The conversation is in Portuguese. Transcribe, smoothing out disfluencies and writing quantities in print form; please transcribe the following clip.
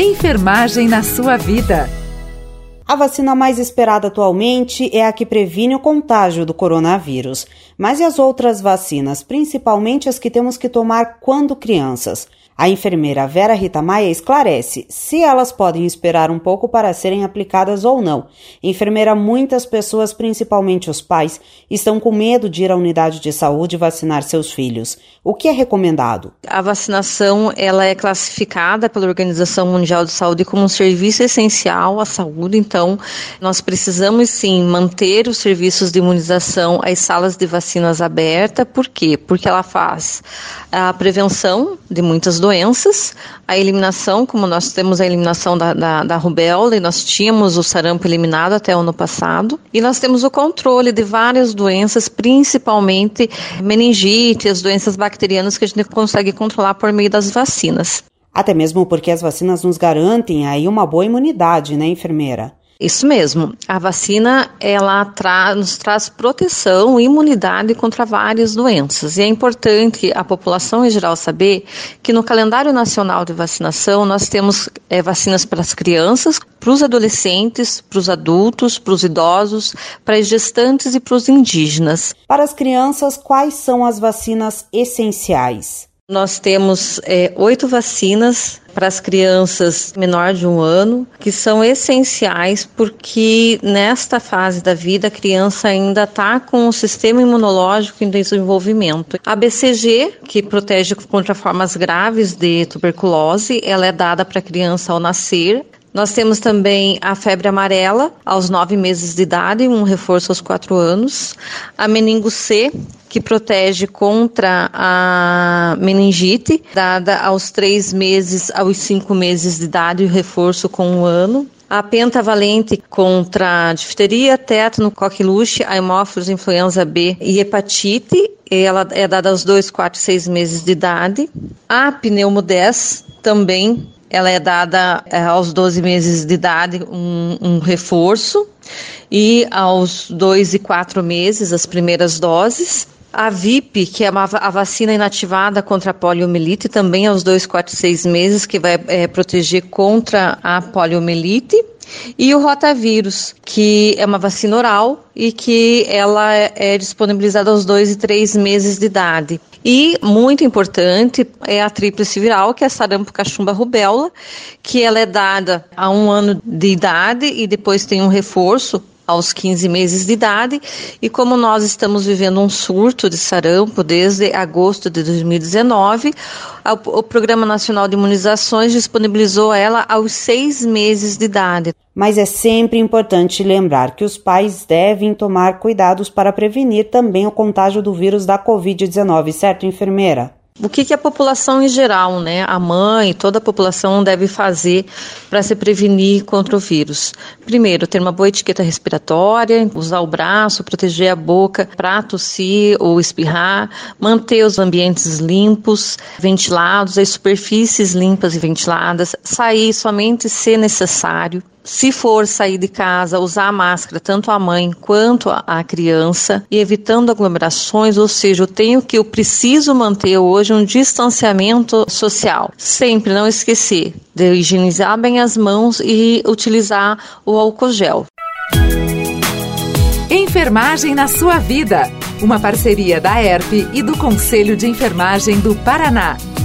Enfermagem na sua vida. A vacina mais esperada atualmente é a que previne o contágio do coronavírus. Mas e as outras vacinas, principalmente as que temos que tomar quando crianças? A enfermeira Vera Rita Maia esclarece se elas podem esperar um pouco para serem aplicadas ou não. Enfermeira, muitas pessoas, principalmente os pais, estão com medo de ir à unidade de saúde vacinar seus filhos. O que é recomendado? A vacinação ela é classificada pela Organização Mundial de Saúde como um serviço essencial à saúde, então nós precisamos sim manter os serviços de imunização, as salas de vacinas abertas. Por quê? Porque ela faz a prevenção de muitas doenças, a eliminação, como nós temos a eliminação da rubéola, e nós tínhamos o sarampo eliminado até o ano passado, e nós temos o controle de várias doenças, principalmente meningite, as doenças bacterianas que a gente consegue controlar por meio das vacinas. Até mesmo porque as vacinas nos garantem aí uma boa imunidade, né, enfermeira? Isso mesmo. A vacina, ela nos traz proteção e imunidade contra várias doenças. E é importante a população em geral saber que no calendário nacional de vacinação nós temos vacinas para as crianças, para os adolescentes, para os adultos, para os idosos, para as gestantes e para os indígenas. Para as crianças, quais são as vacinas essenciais? Nós temos 8 vacinas para as crianças menor de 1 ano, que são essenciais porque nesta fase da vida a criança ainda está com o sistema imunológico em desenvolvimento. A BCG, que protege contra formas graves de tuberculose, ela é dada para a criança ao nascer. Nós temos também a febre amarela aos 9 meses de idade, um reforço aos 4 anos. A meningo C, que protege contra a meningite, dada aos 3 meses aos 5 meses de idade, o reforço com 1 ano. A pentavalente contra difteria, tétano, coqueluche, haemófilos, influenza B e hepatite, ela é dada aos 2, 4 e 6 meses de idade. A pneumo 10 também, ela é dada aos 12 meses de idade, um reforço, e aos 2 e 4 meses, as primeiras doses. A VIP, que é a vacina inativada contra a poliomielite, também aos 2, 4 e 6 meses, que vai proteger contra a poliomielite. E o rotavírus, que é uma vacina oral e que ela é disponibilizada aos 2 e 3 meses de idade. E, muito importante, é a tríplice viral, que é a sarampo, cachumba, rubéola, que ela é dada a 1 ano de idade e depois tem um reforço aos 15 meses de idade, e como nós estamos vivendo um surto de sarampo desde agosto de 2019, o Programa Nacional de Imunizações disponibilizou ela aos 6 meses de idade. Mas é sempre importante lembrar que os pais devem tomar cuidados para prevenir também o contágio do vírus da Covid-19, certo, enfermeira? O que a população em geral, né, a mãe, toda a população deve fazer para se prevenir contra o vírus? Primeiro, ter uma boa etiqueta respiratória, usar o braço, proteger a boca para tossir ou espirrar, manter os ambientes limpos, ventilados, as superfícies limpas e ventiladas, sair somente se necessário. Se for sair de casa, usar a máscara, tanto a mãe quanto a criança, e evitando aglomerações, ou seja, eu preciso manter hoje um distanciamento social. Sempre não esquecer de higienizar bem as mãos e utilizar o álcool gel. Enfermagem na sua vida. Uma parceria da ERP e do Conselho de Enfermagem do Paraná.